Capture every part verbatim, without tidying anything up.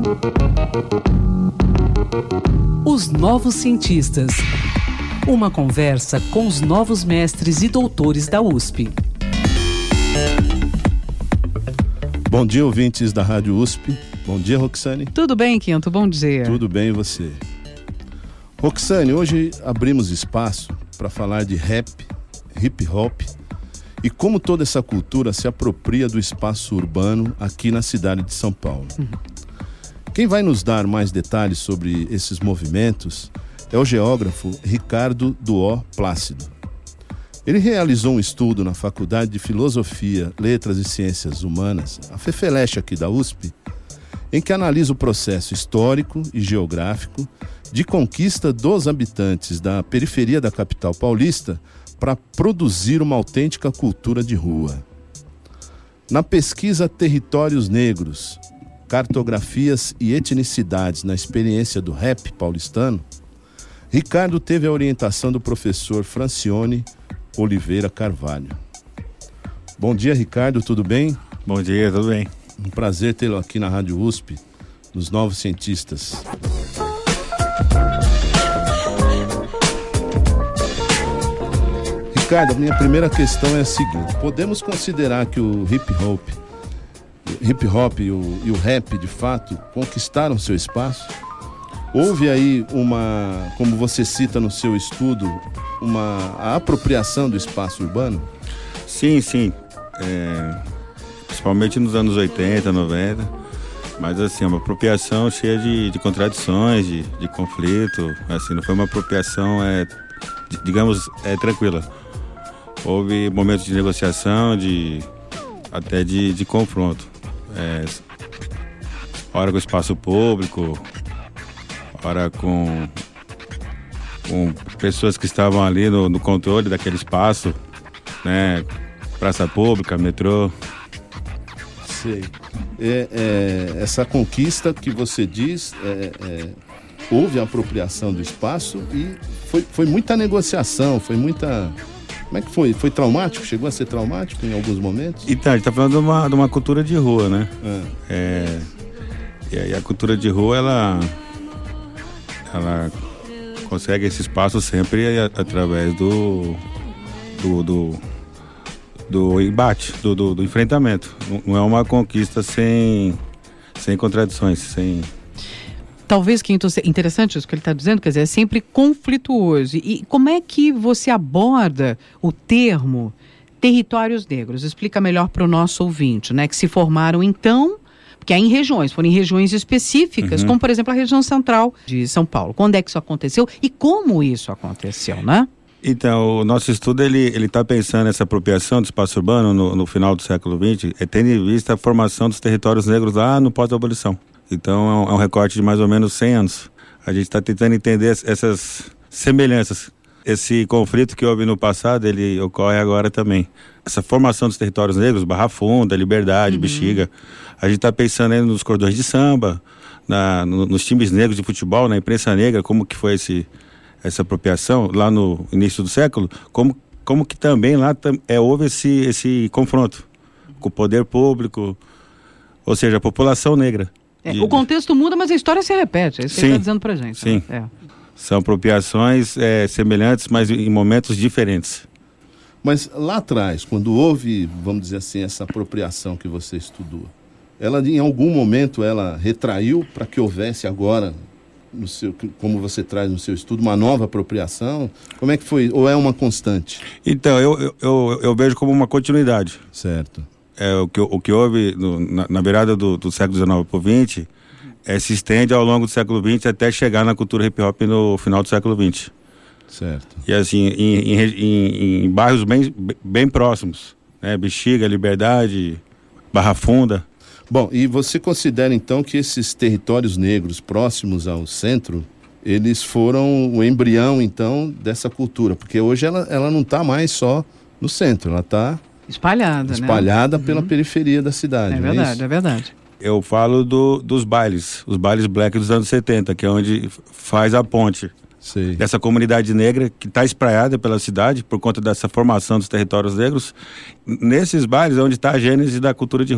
Os Novos Cientistas. Uma conversa com os novos mestres e doutores da U S P. Bom dia, ouvintes da Rádio U S P. Bom dia, Roxane. Tudo bem, Quinto? Bom dia. Tudo bem, e você? Roxane, hoje abrimos espaço para falar de rap, hip hop e como toda essa cultura se apropria do espaço urbano aqui na cidade de São Paulo. Uhum. Quem vai nos dar mais detalhes sobre esses movimentos é o geógrafo Ricardo Duó Plácido. Ele realizou um estudo na Faculdade de Filosofia, Letras e Ciências Humanas, a FEFELESH aqui da U S P, em que analisa o processo histórico e geográfico de conquista dos habitantes da periferia da capital paulista para produzir uma autêntica cultura de rua. Na pesquisa Territórios Negros, Cartografias e Etnicidades na experiência do rap paulistano, Ricardo teve a orientação do professor Francione Oliveira Carvalho. Bom dia, Ricardo, tudo bem? Bom dia, tudo bem. Um prazer tê-lo aqui na Rádio U S P, nos Novos Cientistas. Ricardo, a minha primeira questão é a seguinte: podemos considerar que o hip hop, hip hop e o, e o rap, de fato, conquistaram seu espaço? Houve aí uma, como você cita no seu estudo, uma a apropriação do espaço urbano? Sim, sim. É, principalmente nos anos oitenta, noventa. Mas assim, uma apropriação cheia de, de contradições, de, de conflito. Assim, não foi uma apropriação, é, digamos, é, tranquila. Houve momentos de negociação, de, até de, de confronto. É, hora com o espaço público, hora com, com pessoas que estavam ali no, no controle daquele espaço, né? Praça pública, metrô. Sei. É, é, essa conquista que você diz, é, é, houve a apropriação do espaço e foi, foi muita negociação, foi muita... Como é que foi? Foi traumático? Chegou a ser traumático em alguns momentos? Então, a gente está falando de uma, de uma cultura de rua, né? É. É, e aí a cultura de rua, ela, ela consegue esse espaço sempre através do, do, do, do embate, do, do, do enfrentamento. Não, não é uma conquista sem, sem contradições, sem... Talvez, Quinto, interessante isso que ele está dizendo, quer dizer, é sempre conflituoso. E como é que você aborda o termo territórios negros? Explica melhor para o nosso ouvinte, né? Que se formaram então, porque é em regiões, foram em regiões específicas, uhum. como por exemplo a região central de São Paulo. Quando é que isso aconteceu e como isso aconteceu, né? Então, o nosso estudo, ele ele está pensando nessa apropriação do espaço urbano no, no final do século vinte, é tendo em vista a formação dos territórios negros lá no pós-abolição. Então é um, é um recorte de mais ou menos cem anos. A gente está tentando entender essas semelhanças. Esse conflito que houve no passado, ele ocorre agora também. Essa formação dos territórios negros, Barra Funda, Liberdade, uhum. Bexiga. A gente está pensando aí nos cordões de samba, na, no, nos times negros de futebol, na imprensa negra, como que foi esse, essa apropriação lá no início do século, como, como que também lá é, houve esse, esse confronto com o poder público, ou seja, a população negra. É, o contexto muda, mas a história se repete, é isso que ele está dizendo pra gente. Sim, né? é. São apropriações é, semelhantes, mas em momentos diferentes. Mas lá atrás, quando houve, vamos dizer assim, essa apropriação que você estudou, ela em algum momento ela retraiu para que houvesse agora, no seu, como você traz no seu estudo, uma nova apropriação? Como é que foi? Ou é uma constante? Então, eu, eu, eu, eu vejo como uma continuidade. Certo. É, o, que, o que houve no, na, na virada do, do século dezenove para o vinte é, se estende ao longo do século vinte até chegar na cultura hip hop no final do século vinte. Certo. E assim, em, em, em, em bairros bem, bem próximos, né? Bexiga, Liberdade, Barra Funda. Bom, e você considera então que esses territórios negros próximos ao centro, eles foram o embrião então dessa cultura? Porque hoje ela, ela não está mais só no centro, ela está... Espalhada, Espalhada né? pela uhum. periferia da cidade. É não verdade, é isso? é verdade. Eu falo do, dos bailes, os bailes black dos anos setenta, que é onde faz a ponte. Sei. Dessa comunidade negra que está espraiada pela cidade por conta dessa formação dos territórios negros. Nesses bailes é onde está a gênese da cultura de rua.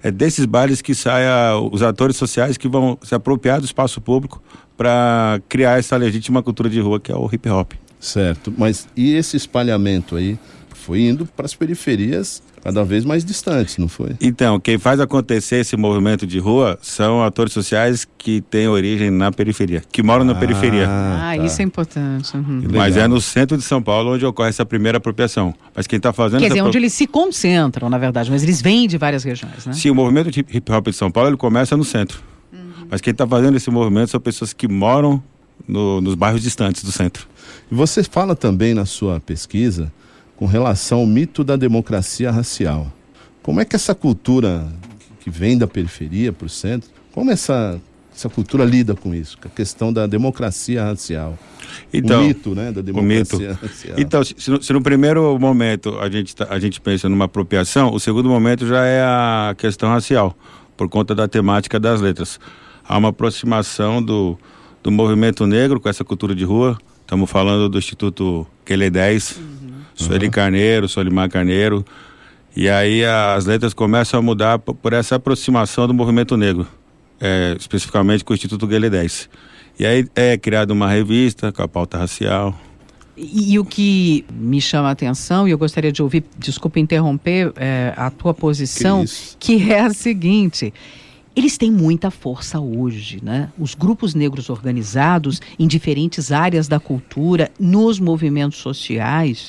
é desses bailes que saem os atores sociais que vão se apropriar do espaço público para criar essa legítima cultura de rua que é o hip hop. Certo, mas e esse espalhamento aí foi indo para as periferias cada vez mais distantes, não foi? Então, quem faz acontecer esse movimento de rua são atores sociais que têm origem na periferia, que moram na ah, periferia. Ah, tá. isso é importante. Uhum. Mas é no centro de São Paulo onde ocorre essa primeira apropriação. Mas quem está fazendo... Quer essa dizer, pro... onde eles se concentram, na verdade, mas eles vêm de várias regiões, né? Sim, o movimento de hip hop de São Paulo, ele começa no centro. Uhum. Mas quem está fazendo esse movimento são pessoas que moram no, nos bairros distantes do centro. E você fala também na sua pesquisa com relação ao mito da democracia racial. Como é que essa cultura que vem da periferia para o centro, como essa, essa cultura lida com isso, com a questão da democracia racial? Então, o mito, né, da democracia racial. Então, se no, se no primeiro momento a gente, a gente pensa numa apropriação, o segundo momento já é a questão racial, por conta da temática das letras. Há uma aproximação do, do movimento negro com essa cultura de rua. Estamos falando do Instituto Q L dez, uhum. Sueli uhum. Carneiro, Solimar Carneiro. E aí as letras começam a mudar por, por essa aproximação do movimento negro, é, especificamente com o Instituto Q L dez. E aí é criada uma revista com a pauta racial. E, e o que me chama a atenção, e eu gostaria de ouvir, desculpa interromper, é, a tua posição, que, que é a seguinte... Eles têm muita força hoje, né? Os grupos negros organizados em diferentes áreas da cultura, nos movimentos sociais,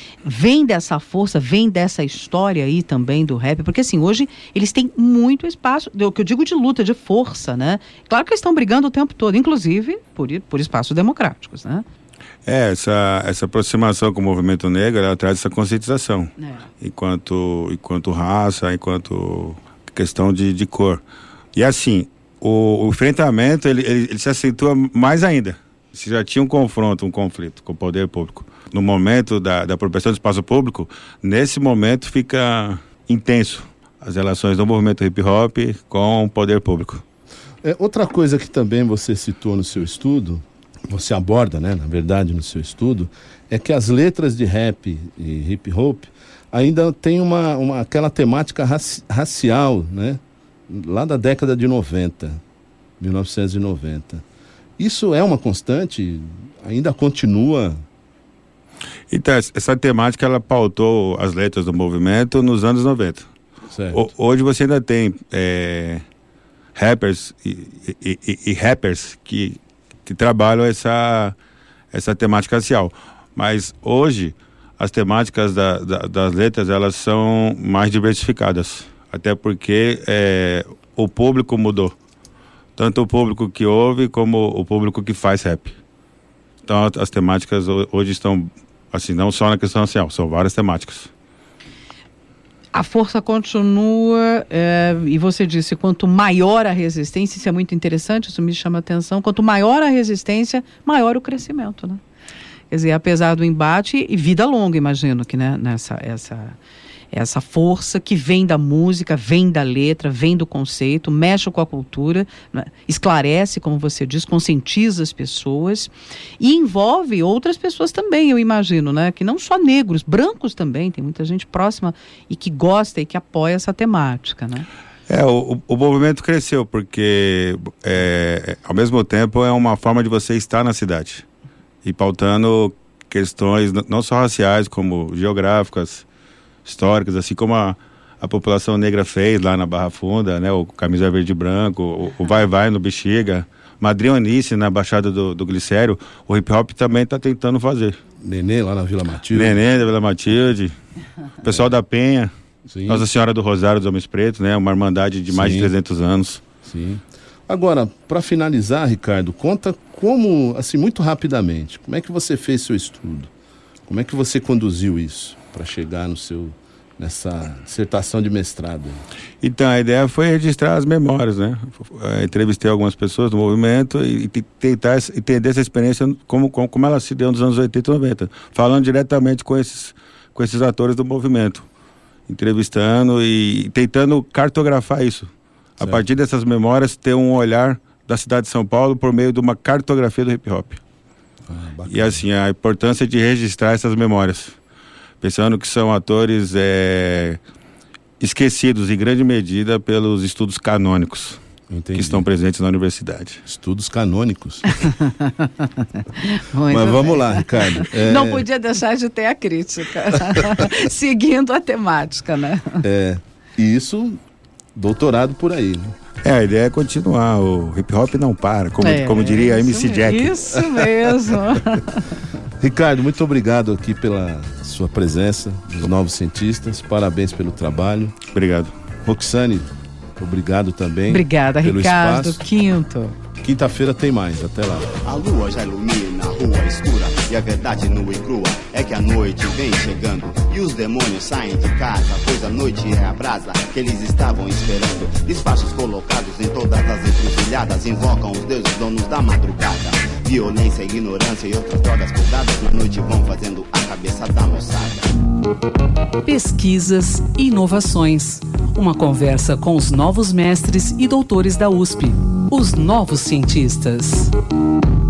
vem dessa força, vem dessa história aí também do rap, porque assim, hoje eles têm muito espaço, o que eu digo de luta, de força, né? Claro que eles estão brigando o tempo todo, inclusive por, por espaços democráticos, né? É, essa, essa aproximação com o movimento negro, ela traz essa conscientização, é. enquanto, enquanto raça, enquanto questão de, de cor. E assim, o, o enfrentamento, ele, ele, ele se acentua mais ainda. Se já tinha um confronto, um conflito com o poder público, no momento da, da apropriação do espaço público, nesse momento fica intenso as relações do movimento hip hop com o poder público. É, outra coisa que também você citou no seu estudo, você aborda, né, na verdade, no seu estudo, é que as letras de rap e hip hop ainda tem uma, uma, aquela temática raci- racial, né? Lá da década de noventa, mil novecentos e noventa. Isso é uma constante? Ainda continua? Então, essa temática, ela pautou as letras do movimento nos anos noventa. O, hoje você ainda tem é, rappers e, e, e, e rappers que, que trabalham essa, essa temática racial. Mas hoje, as temáticas da, da, das letras, elas são mais diversificadas. Até porque é, o público mudou. Tanto o público que ouve como o público que faz rap. Então as temáticas hoje estão, assim, não só na questão racial, são várias temáticas. A força continua, é, e você disse, quanto maior a resistência, isso é muito interessante, isso me chama a atenção, quanto maior a resistência, maior o crescimento, né? Quer dizer, apesar do embate, e vida longa, imagino que, né, nessa... essa... essa força que vem da música, vem da letra, vem do conceito, mexe com a cultura, né? Esclarece, como você diz, conscientiza as pessoas e envolve outras pessoas também, eu imagino, né? Que não só negros, brancos também, tem muita gente próxima e que gosta e que apoia essa temática, né? É, o, o movimento cresceu porque, é, ao mesmo tempo, é uma forma de você estar na cidade e pautando questões não só raciais, como geográficas, históricas, assim como a, a população negra fez lá na Barra Funda, né? O Camisa Verde e Branco, o, o Vai Vai no Bexiga, Madrionice na Baixada do, do Glicério, o hip hop também está tentando fazer. Nenê lá na Vila Matilde. Nenê da Vila Matilde, o pessoal da Penha, sim. Nossa Senhora do Rosário dos Homens Pretos, né? Uma irmandade de mais sim. de trezentos anos. Sim. Agora, para finalizar, Ricardo, conta como, assim, muito rapidamente, como é que você fez seu estudo? Como é que você conduziu isso para chegar no seu, nessa dissertação de mestrado? Então, a ideia foi registrar as memórias, né? Eu entrevistei algumas pessoas do movimento e, e tentar entender essa experiência como, como, como ela se deu nos anos oitenta e noventa, falando diretamente com esses, com esses atores do movimento, entrevistando e tentando cartografar isso. Certo. A partir dessas memórias, ter um olhar da cidade de São Paulo por meio de uma cartografia do hip hop. Ah, e assim, a importância de registrar essas memórias. Pensando que são atores é, esquecidos em grande medida pelos estudos canônicos. Entendi. Que estão presentes na universidade. Estudos canônicos. Muito Mas vamos bem. lá, Ricardo. É, Não podia deixar de ter a crítica. Seguindo a temática, né? É, e isso, doutorado por aí, né? É, a ideia é continuar. O hip hop não para, como, É, como diria isso M C mesmo, Jack. Isso mesmo. Ricardo, muito obrigado aqui pela sua presença, dos Novos Cientistas. Parabéns pelo trabalho. Obrigado. Roxane, obrigado também. Obrigada, pelo Ricardo. espaço. Quinto. Quinta-feira tem mais. Até lá. A lua já ilumina a rua escura e a verdade nua e crua é que a noite vem chegando e os demônios saem de casa, pois a noite é a brasa que eles estavam esperando. Espaços colocados em todas as encruzilhadas invocam os deuses donos da madrugada. Violência, ignorância e outras drogas pesadas na noite vão fazendo a cabeça da moçada. Pesquisas e inovações. Uma conversa com os novos mestres e doutores da U S P. Os Novos Cientistas.